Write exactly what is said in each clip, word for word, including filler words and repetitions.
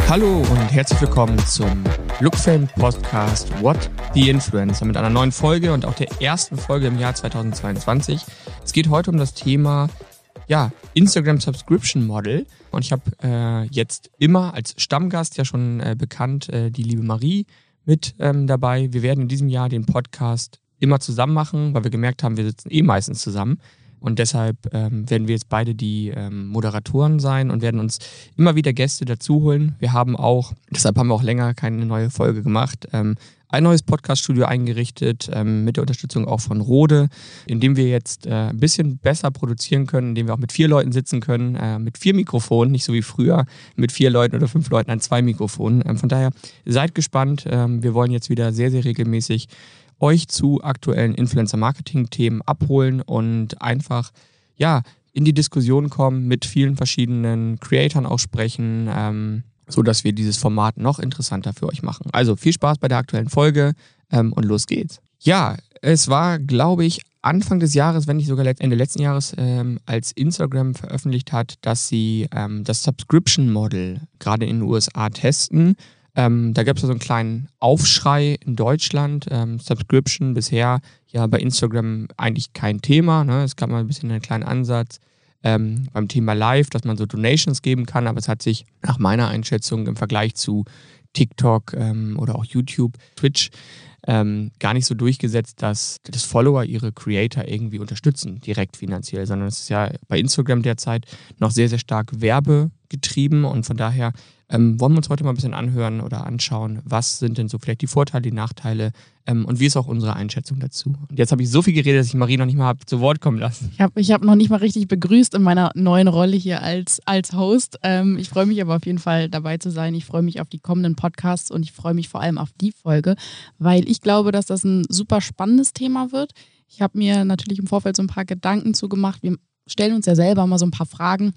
Hallo und herzlich willkommen zum Lookfame Podcast What the Influencer mit einer neuen Folge und auch der ersten Folge im Jahr zweitausendzweiundzwanzig. Es geht heute um das Thema ja, Instagram Subscription Model und ich habe äh, jetzt immer als Stammgast ja schon äh, bekannt äh, die liebe Marie mit ähm, dabei. Wir werden in diesem Jahr den Podcast immer zusammen machen, weil wir gemerkt haben, wir sitzen eh meistens zusammen. Und deshalb ähm, werden wir jetzt beide die ähm, Moderatoren sein und werden uns immer wieder Gäste dazu holen. Wir haben auch, deshalb haben wir auch länger keine neue Folge gemacht, ähm, ein neues Podcast-Studio eingerichtet, ähm, mit der Unterstützung auch von Rode, in dem wir jetzt äh, ein bisschen besser produzieren können, in dem wir auch mit vier Leuten sitzen können, äh, mit vier Mikrofonen, nicht so wie früher mit vier Leuten oder fünf Leuten an zwei Mikrofonen. Ähm, von daher seid gespannt. Ähm, wir wollen jetzt wieder sehr, sehr regelmäßig euch zu aktuellen Influencer-Marketing-Themen abholen und einfach ja in die Diskussion kommen, mit vielen verschiedenen Creatoren auch sprechen, ähm, so dass wir dieses Format noch interessanter für euch machen. Also viel Spaß bei der aktuellen Folge ähm, und los geht's. Ja, es war, glaube ich, Anfang des Jahres, wenn nicht sogar Ende letzten Jahres, ähm, als Instagram veröffentlicht hat, dass sie ähm, das Subscription-Model gerade in den U S A testen. Ähm, da gab es ja so einen kleinen Aufschrei in Deutschland. Ähm, Subscription bisher ja bei Instagram eigentlich kein Thema. Ne? Es gab mal ein bisschen einen kleinen Ansatz ähm, beim Thema Live, dass man so Donations geben kann, aber es hat sich nach meiner Einschätzung im Vergleich zu TikTok ähm, oder auch YouTube, Twitch ähm, gar nicht so durchgesetzt, dass das Follower ihre Creator irgendwie unterstützen, direkt finanziell, sondern es ist ja bei Instagram derzeit noch sehr, sehr stark werbegetrieben und von daher Ähm, wollen wir uns heute mal ein bisschen anhören oder anschauen, was sind denn so vielleicht die Vorteile, die Nachteile ähm, und wie ist auch unsere Einschätzung dazu. Und jetzt habe ich so viel geredet, dass ich Marie noch nicht mal habe zu Wort kommen lassen. Ich habe ich hab noch nicht mal richtig begrüßt in meiner neuen Rolle hier als, als Host. Ähm, ich freue mich aber auf jeden Fall dabei zu sein. Ich freue mich auf die kommenden Podcasts und ich freue mich vor allem auf die Folge, weil ich glaube, dass das ein super spannendes Thema wird. Ich habe mir natürlich im Vorfeld so ein paar Gedanken zugemacht. Wir stellen uns ja selber mal so ein paar Fragen.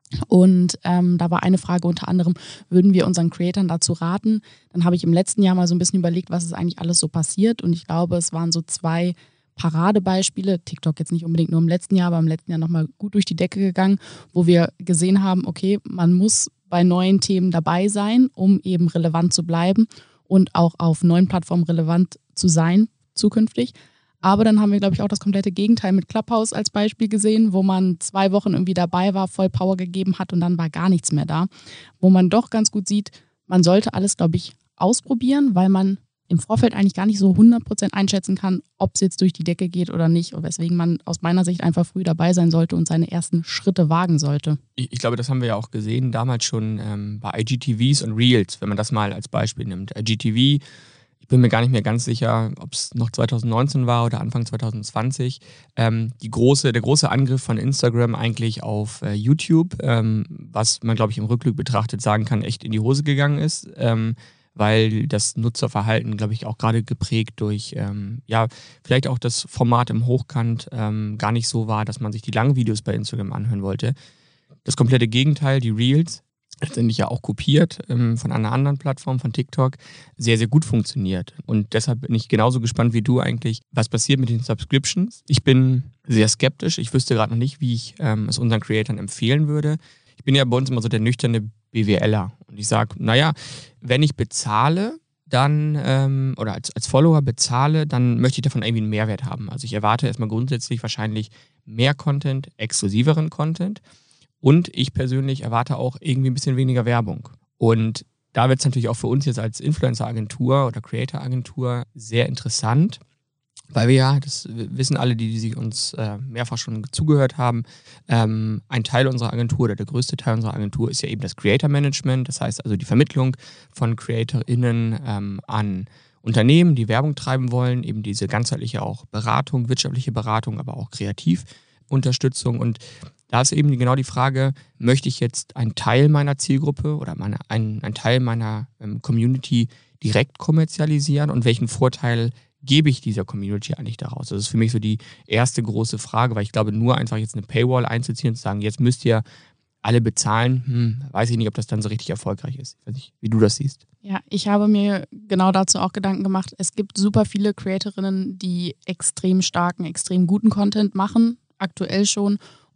Und ähm, da war eine Frage unter anderem, würden wir unseren Creatoren dazu raten? Dann habe ich im letzten Jahr mal so ein bisschen überlegt, was ist eigentlich alles so passiert. Und ich glaube, es waren so zwei Paradebeispiele, TikTok jetzt nicht unbedingt nur im letzten Jahr, aber im letzten Jahr nochmal gut durch die Decke gegangen, wo wir gesehen haben, okay, man muss bei neuen Themen dabei sein, um eben relevant zu bleiben und auch auf neuen Plattformen relevant zu sein zukünftig. Aber dann haben wir, glaube ich, auch das komplette Gegenteil mit Clubhouse als Beispiel gesehen, wo man zwei Wochen irgendwie dabei war, voll Power gegeben hat und dann war gar nichts mehr da. Wo man doch ganz gut sieht, man sollte alles, glaube ich, ausprobieren, weil man im Vorfeld eigentlich gar nicht so hundert Prozent einschätzen kann, ob es jetzt durch die Decke geht oder nicht. Und weswegen man aus meiner Sicht einfach früh dabei sein sollte und seine ersten Schritte wagen sollte. Ich, ich glaube, das haben wir ja auch gesehen, damals schon ähm, bei I G T Vs und Reels, wenn man das mal als Beispiel nimmt. I G T V, ich bin mir gar nicht mehr ganz sicher, ob es noch zweitausendneunzehn war oder Anfang zweitausendzwanzig. Ähm, die große, der große Angriff von Instagram eigentlich auf äh, YouTube, ähm, was man, glaube ich, im Rückblick betrachtet sagen kann, echt in die Hose gegangen ist, ähm, weil das Nutzerverhalten, glaube ich, auch gerade geprägt durch, ähm, ja, vielleicht auch das Format im Hochkant ähm, gar nicht so war, dass man sich die langen Videos bei Instagram anhören wollte. Das komplette Gegenteil, die Reels, letztendlich ja auch kopiert ähm, von einer anderen Plattform, von TikTok, sehr, sehr gut funktioniert. Und deshalb bin ich genauso gespannt wie du eigentlich, was passiert mit den Subscriptions. Ich bin sehr skeptisch. Ich wüsste gerade noch nicht, wie ich ähm, es unseren Creatoren empfehlen würde. Ich bin ja bei uns immer so der nüchterne BWLer. Und ich sage, naja, wenn ich bezahle, dann, ähm, oder als, als Follower bezahle, dann möchte ich davon irgendwie einen Mehrwert haben. Also ich erwarte erstmal grundsätzlich wahrscheinlich mehr Content, exklusiveren Content. Und ich persönlich erwarte auch irgendwie ein bisschen weniger Werbung. Und da wird es natürlich auch für uns jetzt als Influencer-Agentur oder Creator-Agentur sehr interessant, weil wir ja, das wissen alle, die, die sich uns äh, mehrfach schon zugehört haben, ähm, ein Teil unserer Agentur oder der größte Teil unserer Agentur ist ja eben das Creator-Management. Das heißt also die Vermittlung von CreatorInnen ähm, an Unternehmen, die Werbung treiben wollen, eben diese ganzheitliche auch Beratung, wirtschaftliche Beratung, aber auch Kreativunterstützung. Und da ist eben genau die Frage, möchte ich jetzt einen Teil meiner Zielgruppe oder meine, einen, einen Teil meiner ähm, Community direkt kommerzialisieren und welchen Vorteil gebe ich dieser Community eigentlich daraus? Das ist für mich so die erste große Frage, weil ich glaube, nur einfach jetzt eine Paywall einzuziehen und zu sagen, jetzt müsst ihr alle bezahlen, hm, weiß ich nicht, ob das dann so richtig erfolgreich ist. Ich weiß nicht, wie du das siehst. Ja, ich habe mir genau dazu auch Gedanken gemacht. Es gibt super viele Creatorinnen, die extrem starken, extrem guten Content machen, aktuell schon.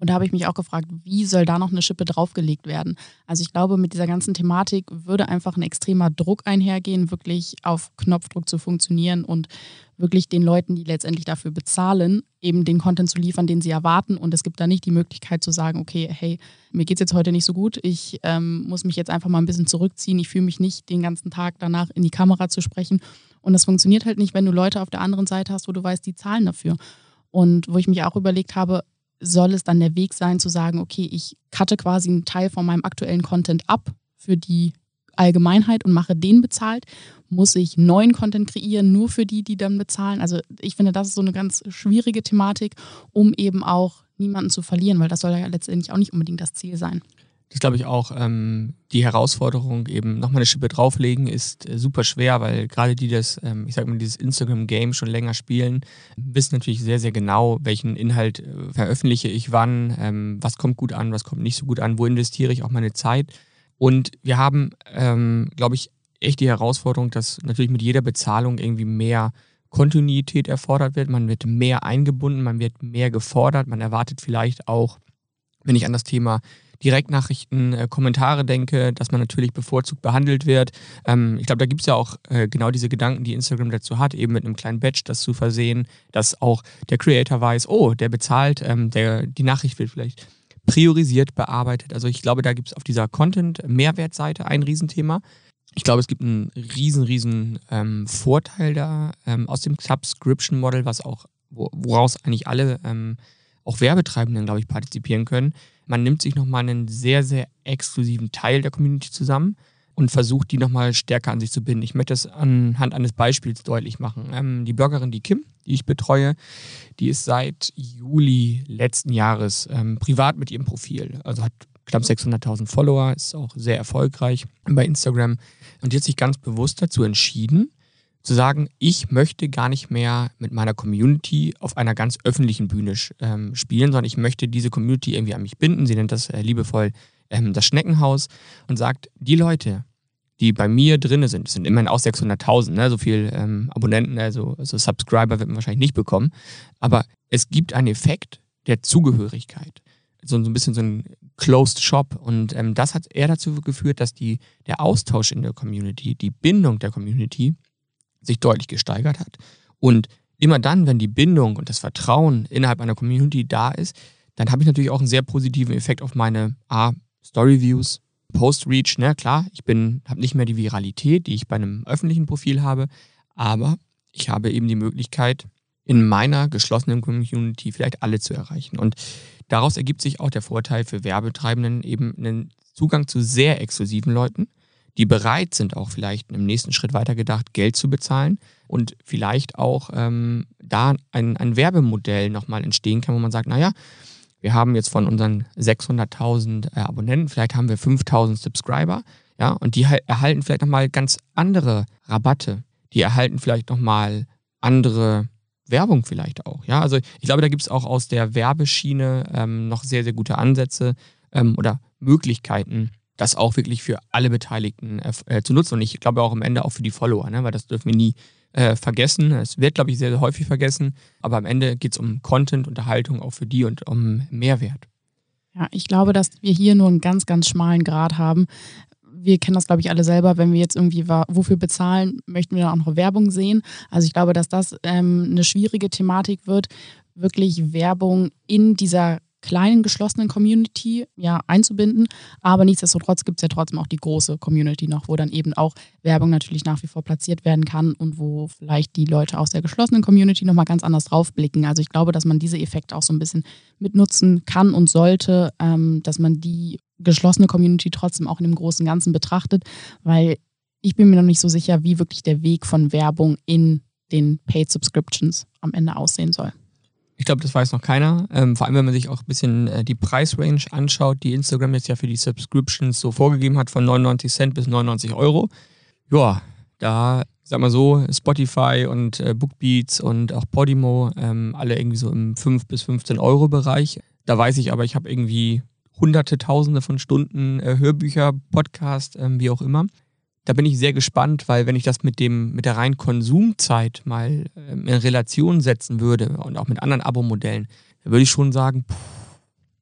Und da habe ich mich auch gefragt, wie soll da noch eine Schippe draufgelegt werden? Also ich glaube, mit dieser ganzen Thematik würde einfach ein extremer Druck einhergehen, wirklich auf Knopfdruck zu funktionieren und wirklich den Leuten, die letztendlich dafür bezahlen, eben den Content zu liefern, den sie erwarten. Und es gibt da nicht die Möglichkeit zu sagen, okay, hey, mir geht's jetzt heute nicht so gut, ich ähm, muss mich jetzt einfach mal ein bisschen zurückziehen, ich fühle mich nicht den ganzen Tag danach in die Kamera zu sprechen. Und das funktioniert halt nicht, wenn du Leute auf der anderen Seite hast, wo du weißt, die zahlen dafür. Und wo ich mich auch überlegt habe, soll es dann der Weg sein, zu sagen, okay, ich cutte quasi einen Teil von meinem aktuellen Content ab für die Allgemeinheit und mache den bezahlt? Muss ich neuen Content kreieren, nur für die, die dann bezahlen? Also ich finde, das ist so eine ganz schwierige Thematik, um eben auch niemanden zu verlieren, weil das soll ja letztendlich auch nicht unbedingt das Ziel sein. Das glaube ich auch. Ähm, die Herausforderung, eben nochmal eine Schippe drauflegen, ist äh, super schwer, weil gerade die das, ähm, ich sag mal, dieses Instagram-Game schon länger spielen, wissen natürlich sehr, sehr genau, welchen Inhalt äh, veröffentliche ich wann, ähm, was kommt gut an, was kommt nicht so gut an, wo investiere ich auch meine Zeit. Und wir haben, ähm, glaube ich, echt die Herausforderung, dass natürlich mit jeder Bezahlung irgendwie mehr Kontinuität erfordert wird. Man wird mehr eingebunden, man wird mehr gefordert, man erwartet vielleicht auch, wenn ich an das Thema Direktnachrichten, äh, Kommentare denke, dass man natürlich bevorzugt behandelt wird. Ähm, ich glaube, da gibt es ja auch äh, genau diese Gedanken, die Instagram dazu hat, eben mit einem kleinen Badge das zu versehen, dass auch der Creator weiß, oh, der bezahlt, ähm, der, die Nachricht wird vielleicht priorisiert bearbeitet. Also ich glaube, da gibt es auf dieser Content-Mehrwertseite ein Riesenthema. Ich glaube, es gibt einen riesen, riesen ähm, Vorteil da ähm, aus dem Subscription-Model, was auch, wo, woraus eigentlich alle ähm, auch Werbetreibenden, glaube ich, partizipieren können. Man nimmt sich nochmal einen sehr, sehr exklusiven Teil der Community zusammen und versucht, die nochmal stärker an sich zu binden. Ich möchte das anhand eines Beispiels deutlich machen. Ähm, die Bloggerin, die Kim, die ich betreue, die ist seit Juli letzten Jahres ähm, privat mit ihrem Profil. Also hat knapp sechshunderttausend Follower, ist auch sehr erfolgreich bei Instagram. Und die hat sich ganz bewusst dazu entschieden, zu sagen, ich möchte gar nicht mehr mit meiner Community auf einer ganz öffentlichen Bühne ähm, spielen, sondern ich möchte diese Community irgendwie an mich binden. Sie nennt das äh, liebevoll ähm, das Schneckenhaus und sagt, die Leute, die bei mir drin sind, das sind immerhin auch sechshunderttausend, ne? So viel ähm, Abonnenten, also, also Subscriber wird man wahrscheinlich nicht bekommen, aber es gibt einen Effekt der Zugehörigkeit. So, so ein bisschen so ein Closed Shop und ähm, das hat eher dazu geführt, dass die, der Austausch in der Community, die Bindung der Community sich deutlich gesteigert hat. Und immer dann, wenn die Bindung und das Vertrauen innerhalb einer Community da ist, dann habe ich natürlich auch einen sehr positiven Effekt auf meine A, Story-Views, Post-Reach. Ne? Klar, ich bin, habe nicht mehr die Viralität, die ich bei einem öffentlichen Profil habe, aber ich habe eben die Möglichkeit, in meiner geschlossenen Community vielleicht alle zu erreichen. Und daraus ergibt sich auch der Vorteil für Werbetreibenden, eben einen Zugang zu sehr exklusiven Leuten, die bereit sind, auch vielleicht im nächsten Schritt weitergedacht, Geld zu bezahlen und vielleicht auch ähm, da ein, ein Werbemodell nochmal entstehen kann, wo man sagt, naja, wir haben jetzt von unseren sechshunderttausend äh, Abonnenten, vielleicht haben wir fünftausend Subscriber, ja, und die halt erhalten vielleicht nochmal ganz andere Rabatte, die erhalten vielleicht nochmal andere Werbung vielleicht auch, ja, also ich glaube, da gibt es auch aus der Werbeschiene ähm, noch sehr, sehr gute Ansätze ähm, oder Möglichkeiten, das auch wirklich für alle Beteiligten äh, zu nutzen und ich glaube auch am Ende auch für die Follower, ne? Weil das dürfen wir nie äh, vergessen. Es wird, glaube ich, sehr, sehr häufig vergessen, aber am Ende geht es um Content, Unterhaltung auch für die und um Mehrwert. Ja, ich glaube, dass wir hier nur einen ganz, ganz schmalen Grad haben. Wir kennen das, glaube ich, alle selber, wenn wir jetzt irgendwie wofür bezahlen, möchten wir dann auch noch Werbung sehen. Also ich glaube, dass das ähm, eine schwierige Thematik wird, wirklich Werbung in dieser kleinen, geschlossenen Community ja einzubinden. Aber nichtsdestotrotz gibt es ja trotzdem auch die große Community noch, wo dann eben auch Werbung natürlich nach wie vor platziert werden kann und wo vielleicht die Leute aus der geschlossenen Community nochmal ganz anders draufblicken. Also ich glaube, dass man diese Effekte auch so ein bisschen mitnutzen kann und sollte, ähm, dass man die geschlossene Community trotzdem auch in dem großen Ganzen betrachtet, weil ich bin mir noch nicht so sicher, wie wirklich der Weg von Werbung in den Paid Subscriptions am Ende aussehen soll. Ich glaube, das weiß noch keiner. Ähm, vor allem, wenn man sich auch ein bisschen äh, die Preisrange anschaut, die Instagram jetzt ja für die Subscriptions so vorgegeben hat, von neunundneunzig Cent bis neunundneunzig Euro. Ja, da, sag mal so, Spotify und äh, Bookbeats und auch Podimo, ähm, alle irgendwie so im fünf bis fünfzehn Euro Bereich. Da weiß ich aber, ich habe irgendwie hunderte, tausende von Stunden äh, Hörbücher, Podcast, ähm, wie auch immer. Da bin ich sehr gespannt, weil wenn ich das mit dem mit der reinen Konsumzeit mal ähm, in Relation setzen würde und auch mit anderen Abo-Modellen, dann würde ich schon sagen, puh,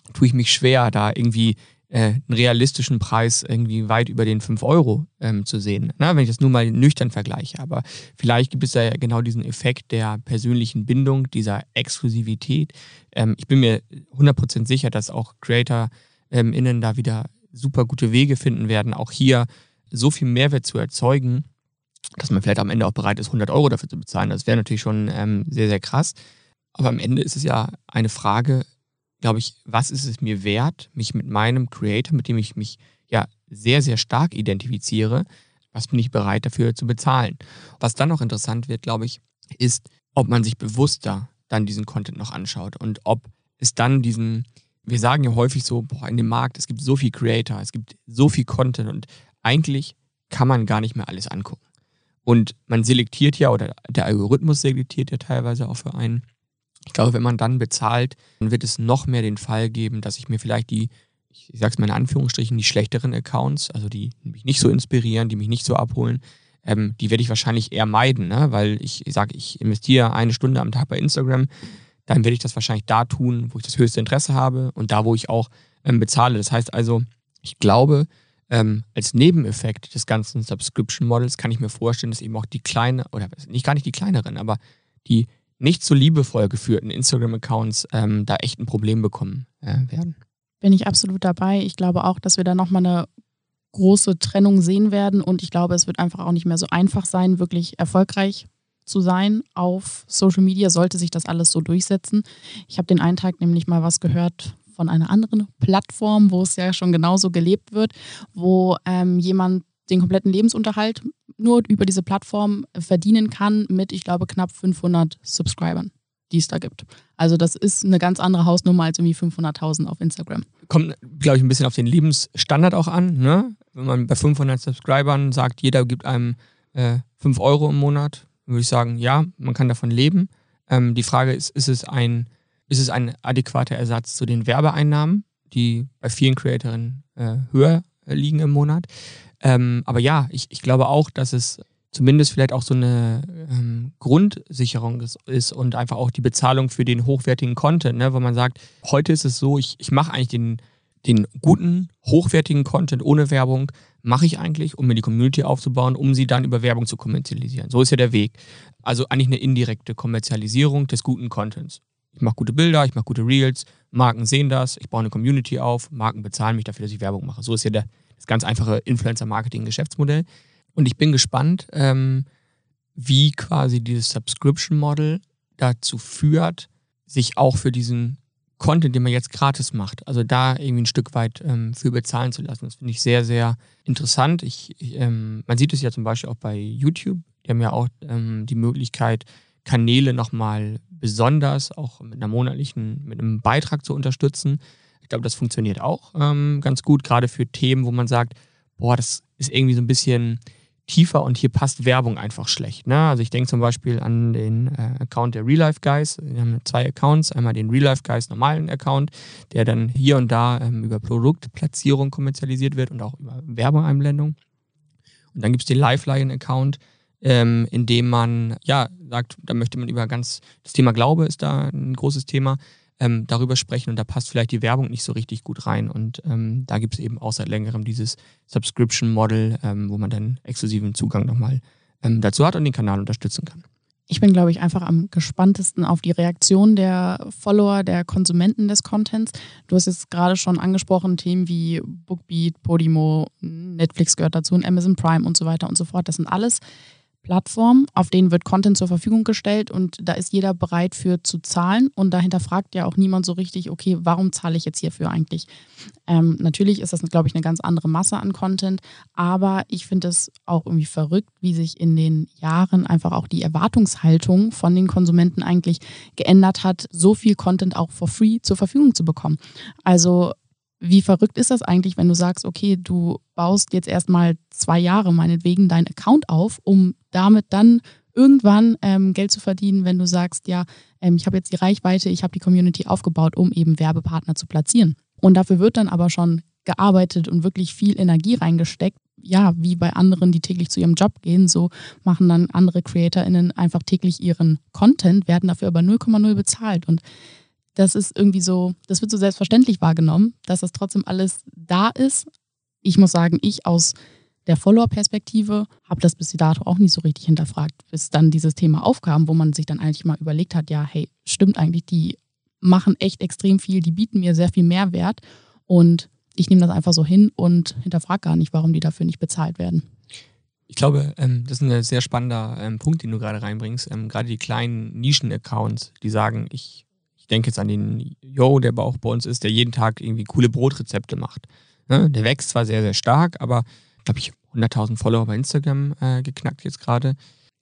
tue ich mich schwer, da irgendwie äh, einen realistischen Preis irgendwie weit über den fünf Euro ähm, zu sehen, na, wenn ich das nur mal nüchtern vergleiche. Aber vielleicht gibt es ja genau diesen Effekt der persönlichen Bindung, dieser Exklusivität. Ähm, ich bin mir hundert Prozent sicher, dass auch Creator ähm, innen da wieder super gute Wege finden werden, auch hier so viel Mehrwert zu erzeugen, dass man vielleicht am Ende auch bereit ist, hundert Euro dafür zu bezahlen. Das wäre natürlich schon ähm, sehr, sehr krass. Aber am Ende ist es ja eine Frage, glaube ich, was ist es mir wert, mich mit meinem Creator, mit dem ich mich ja sehr, sehr stark identifiziere, was bin ich bereit dafür zu bezahlen? Was dann noch interessant wird, glaube ich, ist, ob man sich bewusster dann diesen Content noch anschaut und ob es dann diesen, wir sagen ja häufig so, boah, in dem Markt, es gibt so viel Creator, es gibt so viel Content und eigentlich kann man gar nicht mehr alles angucken. Und man selektiert ja, oder der Algorithmus selektiert ja teilweise auch für einen. Ich glaube, wenn man dann bezahlt, dann wird es noch mehr den Fall geben, dass ich mir vielleicht die, ich sag's mal in Anführungsstrichen, die schlechteren Accounts, also die mich nicht so inspirieren, die mich nicht so abholen, ähm, die werde ich wahrscheinlich eher meiden, ne? Weil ich sage, ich investiere eine Stunde am Tag bei Instagram, dann werde ich das wahrscheinlich da tun, wo ich das höchste Interesse habe und da, wo ich auch ähm, bezahle. Das heißt also, ich glaube, ähm, als Nebeneffekt des ganzen Subscription Models kann ich mir vorstellen, dass eben auch die kleinen, oder nicht gar nicht die kleineren, aber die nicht so liebevoll geführten Instagram-Accounts ähm, da echt ein Problem bekommen äh, werden. Bin ich absolut dabei. Ich glaube auch, dass wir da nochmal eine große Trennung sehen werden und ich glaube, es wird einfach auch nicht mehr so einfach sein, wirklich erfolgreich zu sein auf Social Media, sollte sich das alles so durchsetzen. Ich habe den einen Tag nämlich mal was gehört von einer anderen Plattform, wo es ja schon genauso gelebt wird, wo ähm, jemand den kompletten Lebensunterhalt nur über diese Plattform verdienen kann mit, ich glaube, knapp fünfhundert Subscribern, die es da gibt. Also das ist eine ganz andere Hausnummer als irgendwie fünfhunderttausend auf Instagram. Kommt, glaube ich, ein bisschen auf den Lebensstandard auch an, ne? Wenn man bei fünfhundert Subscribern sagt, jeder gibt einem äh, fünf Euro im Monat, würde ich sagen, ja, man kann davon leben. Ähm, die Frage ist, ist es ein, ist es ein adäquater Ersatz zu den Werbeeinnahmen, die bei vielen Creatorinnen äh, höher äh, liegen im Monat? Ähm, aber ja, ich, ich glaube auch, dass es zumindest vielleicht auch so eine ähm, Grundsicherung ist, ist und einfach auch die Bezahlung für den hochwertigen Content, ne? Wo man sagt, heute ist es so, ich, ich mache eigentlich den, den guten, hochwertigen Content ohne Werbung, mache ich eigentlich, um mir die Community aufzubauen, um sie dann über Werbung zu kommerzialisieren. So ist ja der Weg. Also eigentlich eine indirekte Kommerzialisierung des guten Contents. Ich mache gute Bilder, ich mache gute Reels, Marken sehen das, ich baue eine Community auf, Marken bezahlen mich dafür, dass ich Werbung mache. So ist ja der, das ganz einfache Influencer-Marketing-Geschäftsmodell. Und ich bin gespannt, ähm, wie quasi dieses Subscription-Model dazu führt, sich auch für diesen Content, den man jetzt gratis macht, also da irgendwie ein Stück weit ähm, für bezahlen zu lassen. Das finde ich sehr, sehr interessant. Ich, ich, ähm, man sieht es ja zum Beispiel auch bei YouTube. Die haben ja auch ähm, die Möglichkeit, Kanäle nochmal besonders auch mit einer monatlichen, mit einem Beitrag zu unterstützen. Ich glaube, das funktioniert auch ähm, ganz gut, gerade für Themen, wo man sagt, boah, das ist irgendwie so ein bisschen tiefer und hier passt Werbung einfach schlecht. Ne? Also ich denke zum Beispiel an den äh, Account der Real Life Guys. Wir haben zwei Accounts, einmal den Real Life Guys normalen Account, der dann hier und da ähm, über Produktplatzierung kommerzialisiert wird und auch über Werbeeinblendung. Und dann gibt es den Lifeline Account, ähm, in dem man ja sagt, da möchte man über ganz, das Thema Glaube ist da ein großes Thema, ähm, darüber sprechen und da passt vielleicht die Werbung nicht so richtig gut rein und ähm, da gibt es eben auch seit längerem dieses Subscription-Model, ähm, wo man dann exklusiven Zugang nochmal ähm, dazu hat und den Kanal unterstützen kann. Ich bin, glaube ich, einfach am gespanntesten auf die Reaktion der Follower, der Konsumenten des Contents. Du hast jetzt gerade schon angesprochen, Themen wie Bookbeat, Podimo, Netflix gehört dazu und Amazon Prime und so weiter und so fort. Das sind alles Plattformen, auf denen wird Content zur Verfügung gestellt und da ist jeder bereit für zu zahlen und dahinter fragt ja auch niemand so richtig, okay, warum zahle ich jetzt hierfür eigentlich? Ähm, natürlich ist das, glaube ich, eine ganz andere Masse an Content, aber ich finde es auch irgendwie verrückt, wie sich in den Jahren einfach auch die Erwartungshaltung von den Konsumenten eigentlich geändert hat, so viel Content auch for free zur Verfügung zu bekommen. Also wie verrückt ist das eigentlich, wenn du sagst, okay, du baust jetzt erstmal zwei Jahre meinetwegen deinen Account auf, um damit dann irgendwann ähm, Geld zu verdienen, wenn du sagst, ja, ähm, ich habe jetzt die Reichweite, ich habe die Community aufgebaut, um eben Werbepartner zu platzieren. Und dafür wird dann aber schon gearbeitet und wirklich viel Energie reingesteckt. Ja, wie bei anderen, die täglich zu ihrem Job gehen, so machen dann andere CreatorInnen einfach täglich ihren Content, werden dafür aber null Komma null bezahlt. Und das ist irgendwie so, das wird so selbstverständlich wahrgenommen, dass das trotzdem alles da ist. Ich muss sagen, ich aus der Follower-Perspektive habe das bis dato auch nicht so richtig hinterfragt, bis dann dieses Thema aufkam, wo man sich dann eigentlich mal überlegt hat, ja, hey, stimmt eigentlich, die machen echt extrem viel, die bieten mir sehr viel Mehrwert und ich nehme das einfach so hin und hinterfrage gar nicht, warum die dafür nicht bezahlt werden. Ich glaube, ähm, das ist ein sehr spannender ähm, Punkt, den du gerade reinbringst. Ähm, gerade die kleinen Nischen-Accounts, die sagen, ich, ich denke jetzt an den Yo, der auch bei uns ist, der jeden Tag irgendwie coole Brotrezepte macht. Ne? Der wächst zwar sehr, sehr stark, aber glaube ich, hunderttausend Follower bei Instagram äh, geknackt jetzt gerade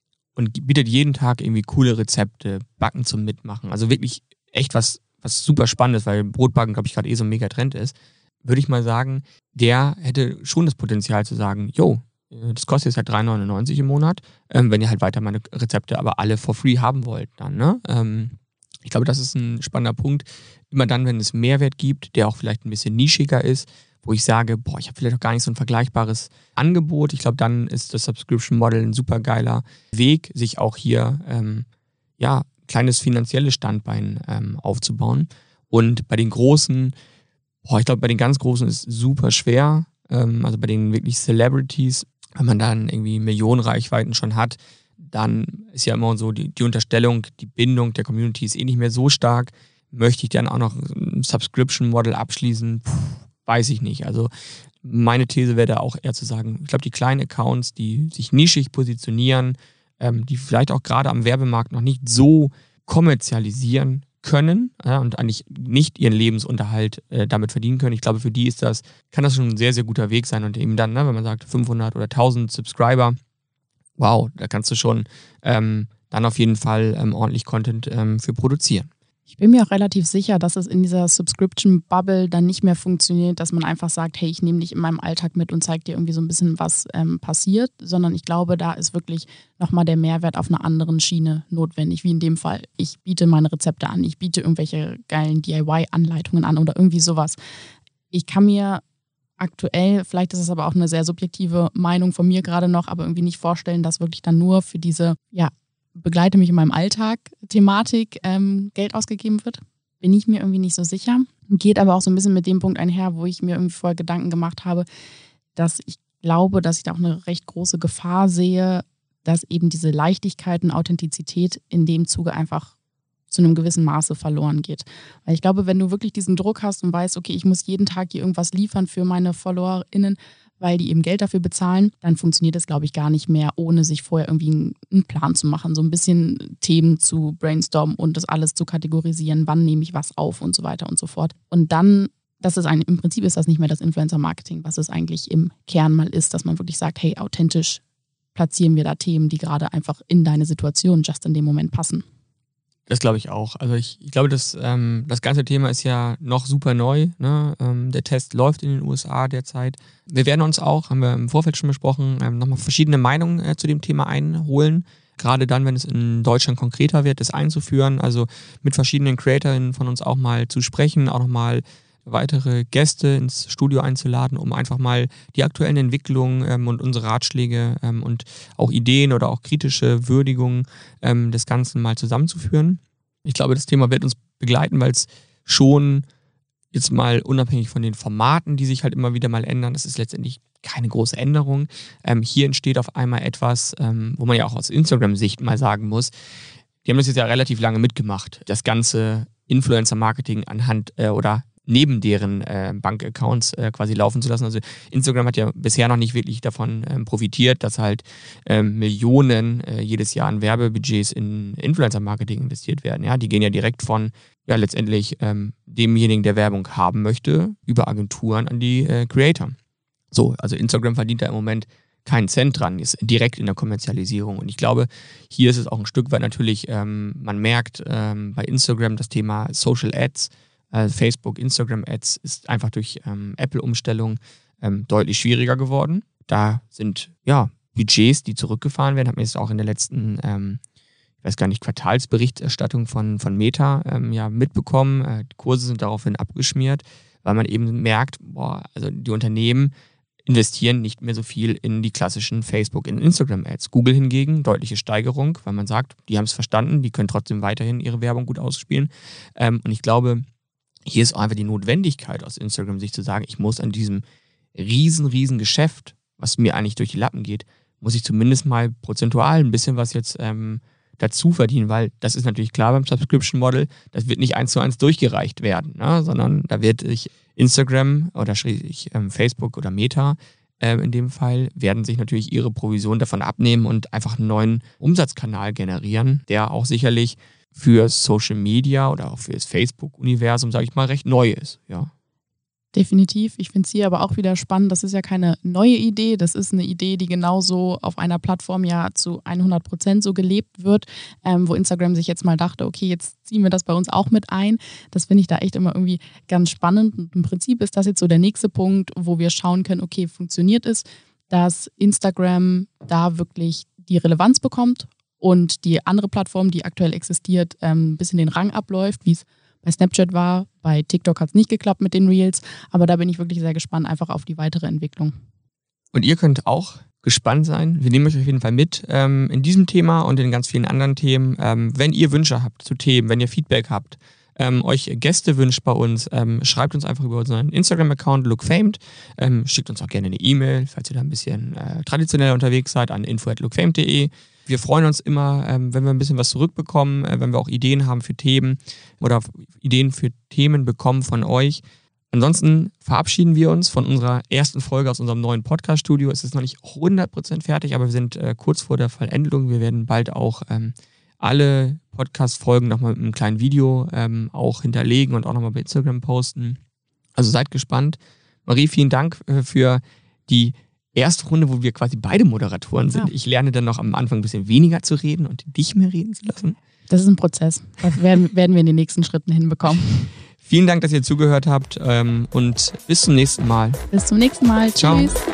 und bietet jeden Tag irgendwie coole Rezepte, Backen zum Mitmachen. Also wirklich echt was, was super Spannendes, weil Brotbacken, glaube ich, gerade eh so ein Mega-Trend ist. Würde ich mal sagen, der hätte schon das Potenzial zu sagen, jo, das kostet jetzt halt drei neunundneunzig im Monat, ähm, wenn ihr halt weiter meine Rezepte aber alle for free haben wollt dann, ne? Ähm, ich glaube, das ist ein spannender Punkt. Immer dann, wenn es Mehrwert gibt, der auch vielleicht ein bisschen nischiger ist, wo ich sage, boah, ich habe vielleicht auch gar nicht so ein vergleichbares Angebot. Ich glaube, dann ist das Subscription Model ein super geiler Weg, sich auch hier ähm, ja, ein kleines finanzielles Standbein ähm, aufzubauen. Und bei den großen, boah, ich glaube, bei den ganz großen ist es super schwer. Ähm, also bei den wirklich Celebrities, wenn man dann irgendwie Millionen Reichweiten schon hat, dann ist ja immer so die, die Unterstellung, die Bindung der Community ist eh nicht mehr so stark. Möchte ich dann auch noch ein Subscription Model abschließen? Puh, weiß ich nicht. Also meine These wäre da auch eher zu sagen, ich glaube, die kleinen Accounts, die sich nischig positionieren, ähm, die vielleicht auch gerade am Werbemarkt noch nicht so kommerzialisieren können ja, und eigentlich nicht ihren Lebensunterhalt äh, damit verdienen können. Ich glaube, für die ist das, kann das schon ein sehr, sehr guter Weg sein. Und eben dann, ne, wenn man sagt fünfhundert oder tausend Subscriber, wow, da kannst du schon ähm, dann auf jeden Fall ähm, ordentlich Content ähm, für produzieren. Ich bin mir auch relativ sicher, dass es in dieser Subscription-Bubble dann nicht mehr funktioniert, dass man einfach sagt, hey, ich nehme dich in meinem Alltag mit und zeige dir irgendwie so ein bisschen, was ähm, passiert, sondern ich glaube, da ist wirklich nochmal der Mehrwert auf einer anderen Schiene notwendig, wie in dem Fall, ich biete meine Rezepte an, ich biete irgendwelche geilen D I Y-Anleitungen an oder irgendwie sowas. Ich kann mir aktuell, vielleicht ist es aber auch eine sehr subjektive Meinung von mir gerade noch, aber irgendwie nicht vorstellen, dass wirklich dann nur für diese, ja, begleite mich in meinem Alltag Thematik ähm, Geld ausgegeben wird. Bin ich mir irgendwie nicht so sicher. Geht aber auch so ein bisschen mit dem Punkt einher, wo ich mir irgendwie vorher Gedanken gemacht habe, dass ich glaube, dass ich da auch eine recht große Gefahr sehe, dass eben diese Leichtigkeit und Authentizität in dem Zuge einfach zu einem gewissen Maße verloren geht. Weil ich glaube, wenn du wirklich diesen Druck hast und weißt, okay, ich muss jeden Tag hier irgendwas liefern für meine FollowerInnen, weil die eben Geld dafür bezahlen, dann funktioniert es, glaube ich, gar nicht mehr, ohne sich vorher irgendwie einen Plan zu machen, so ein bisschen Themen zu brainstormen und das alles zu kategorisieren, wann nehme ich was auf und so weiter und so fort. Und dann, das ist ein, im Prinzip ist das nicht mehr das Influencer-Marketing, was es eigentlich im Kern mal ist, dass man wirklich sagt, hey, authentisch platzieren wir da Themen, die gerade einfach in deine Situation just in dem Moment passen. Das glaube ich auch. Also ich, ich glaube, das, ähm, das ganze Thema ist ja noch super neu. Ne? Ähm, der Test läuft in den U S A derzeit. Wir werden uns auch, haben wir im Vorfeld schon besprochen, ähm, nochmal verschiedene Meinungen äh, zu dem Thema einholen. Gerade dann, wenn es in Deutschland konkreter wird, das einzuführen. Also mit verschiedenen CreatorInnen von uns auch mal zu sprechen, auch nochmal weitere Gäste ins Studio einzuladen, um einfach mal die aktuellen Entwicklungen ähm, und unsere Ratschläge ähm, und auch Ideen oder auch kritische Würdigungen ähm, des Ganzen mal zusammenzuführen. Ich glaube, das Thema wird uns begleiten, weil es schon jetzt mal unabhängig von den Formaten, die sich halt immer wieder mal ändern, das ist letztendlich keine große Änderung. Ähm, hier entsteht auf einmal etwas, ähm, wo man ja auch aus Instagram-Sicht mal sagen muss, die haben das jetzt ja relativ lange mitgemacht, das ganze Influencer-Marketing anhand äh, oder neben deren äh, Bankaccounts äh, quasi laufen zu lassen. Also Instagram hat ja bisher noch nicht wirklich davon ähm, profitiert, dass halt ähm, Millionen äh, jedes Jahr in Werbebudgets in Influencer-Marketing investiert werden. Ja, die gehen ja direkt von ja letztendlich ähm, demjenigen, der Werbung haben möchte, über Agenturen an die äh, Creator. So, also Instagram verdient da im Moment keinen Cent dran, ist direkt in der Kommerzialisierung. Und ich glaube, hier ist es auch ein Stück weit natürlich, ähm, man merkt ähm, bei Instagram das Thema Social Ads, Facebook, Instagram-Ads ist einfach durch ähm, Apple-Umstellung ähm, deutlich schwieriger geworden. Da sind ja Budgets, die zurückgefahren werden. Hat man jetzt auch in der letzten, ähm, ich weiß gar nicht, Quartalsberichterstattung von, von Meta ähm, ja mitbekommen. Äh, die Kurse sind daraufhin abgeschmiert, weil man eben merkt, boah, also die Unternehmen investieren nicht mehr so viel in die klassischen Facebook- und Instagram-Ads. Google hingegen, deutliche Steigerung, weil man sagt, die haben es verstanden, die können trotzdem weiterhin ihre Werbung gut ausspielen. Ähm, und ich glaube, hier ist einfach die Notwendigkeit aus Instagram, sich zu sagen, ich muss an diesem riesen, riesen Geschäft, was mir eigentlich durch die Lappen geht, muss ich zumindest mal prozentual ein bisschen was jetzt ähm, dazu verdienen, weil das ist natürlich klar beim Subscription Model, das wird nicht eins zu eins durchgereicht werden, ne? Sondern da wird ich Instagram oder ich, ähm, Facebook oder Meta äh, in dem Fall werden sich natürlich ihre Provision davon abnehmen und einfach einen neuen Umsatzkanal generieren, der auch sicherlich für Social Media oder auch für das Facebook-Universum, sage ich mal, recht neu ist, ja. Definitiv. Ich finde es hier aber auch wieder spannend. Das ist ja keine neue Idee. Das ist eine Idee, die genauso auf einer Plattform ja zu hundert Prozent so gelebt wird, ähm, wo Instagram sich jetzt mal dachte, okay, jetzt ziehen wir das bei uns auch mit ein. Das finde ich da echt immer irgendwie ganz spannend. Und im Prinzip ist das jetzt so der nächste Punkt, wo wir schauen können, okay, funktioniert es, dass Instagram da wirklich die Relevanz bekommt und die andere Plattform, die aktuell existiert, ein bisschen den Rang abläuft, wie es bei Snapchat war. Bei TikTok hat es nicht geklappt mit den Reels, aber da bin ich wirklich sehr gespannt einfach auf die weitere Entwicklung. Und ihr könnt auch gespannt sein. Wir nehmen euch auf jeden Fall mit ähm, in diesem Thema und in ganz vielen anderen Themen. Ähm, wenn ihr Wünsche habt zu Themen, wenn ihr Feedback habt, ähm, euch Gäste wünscht bei uns, ähm, schreibt uns einfach über unseren Instagram-Account lookfamed, ähm, schickt uns auch gerne eine E-Mail, falls ihr da ein bisschen äh, traditionell unterwegs seid, an info at lookfamed punkt de. Wir freuen uns immer, ähm, wenn wir ein bisschen was zurückbekommen, äh, wenn wir auch Ideen haben für Themen oder Ideen für Themen bekommen von euch. Ansonsten verabschieden wir uns von unserer ersten Folge aus unserem neuen Podcast-Studio. Es ist noch nicht hundert Prozent fertig, aber wir sind äh, kurz vor der Vollendung. Wir werden bald auch ähm, alle Podcast-Folgen nochmal mit einem kleinen Video ähm, auch hinterlegen und auch nochmal bei Instagram posten. Also seid gespannt. Marie, vielen Dank äh, für die erste Runde, wo wir quasi beide Moderatoren sind. Ja. Ich lerne dann noch am Anfang ein bisschen weniger zu reden und dich mehr reden zu lassen. Das ist ein Prozess. Das werden, werden wir in den nächsten Schritten hinbekommen. Vielen Dank, dass ihr zugehört habt ähm, und bis zum nächsten Mal. Bis zum nächsten Mal. Ciao. Tschüss.